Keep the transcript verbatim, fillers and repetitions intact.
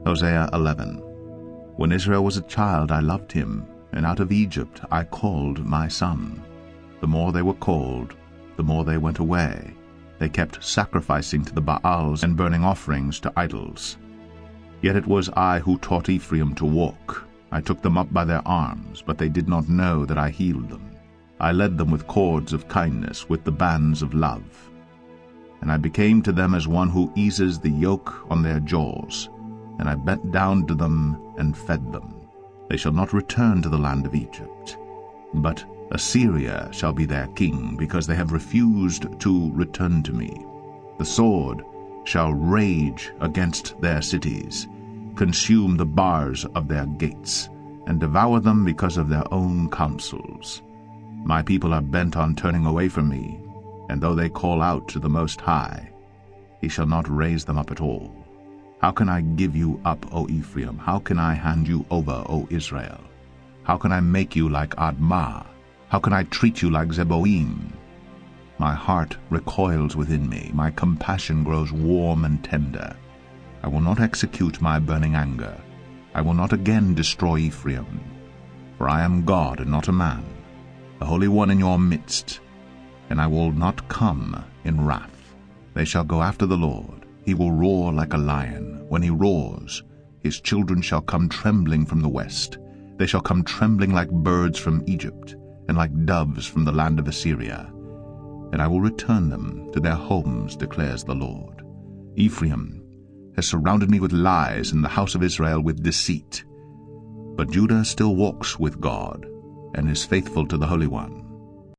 Hosea eleven. When Israel was a child, I loved him, and out of Egypt I called my son. The more they were called, the more they went away. They kept sacrificing to the Baals and burning offerings to idols. Yet it was I who taught Ephraim to walk. I took them up by their arms, but they did not know that I healed them. I led them with cords of kindness, with the bands of love. And I became to them as one who eases the yoke on their jaws, and I bent down to them and fed them. They shall not return to the land of Egypt, but Assyria shall be their king, because they have refused to return to me. The sword shall rage against their cities, consume the bars of their gates, and devour them because of their own counsels. My people are bent on turning away from me, and though they call out to the Most High, he shall not raise them up at all. How can I give you up, O Ephraim? How can I hand you over, O Israel? How can I make you like Admah? How can I treat you like Zeboim? My heart recoils within me. My compassion grows warm and tender. I will not execute my burning anger. I will not again destroy Ephraim. For I am God and not a man, the Holy One in your midst, and I will not come in wrath. They shall go after the Lord. He will roar like a lion. When he roars, his children shall come trembling from the west. They shall come trembling like birds from Egypt, and like doves from the land of Assyria. And I will return them to their homes, declares the Lord. Ephraim has surrounded me with lies, and the house of Israel with deceit. But Judah still walks with God, and is faithful to the Holy One.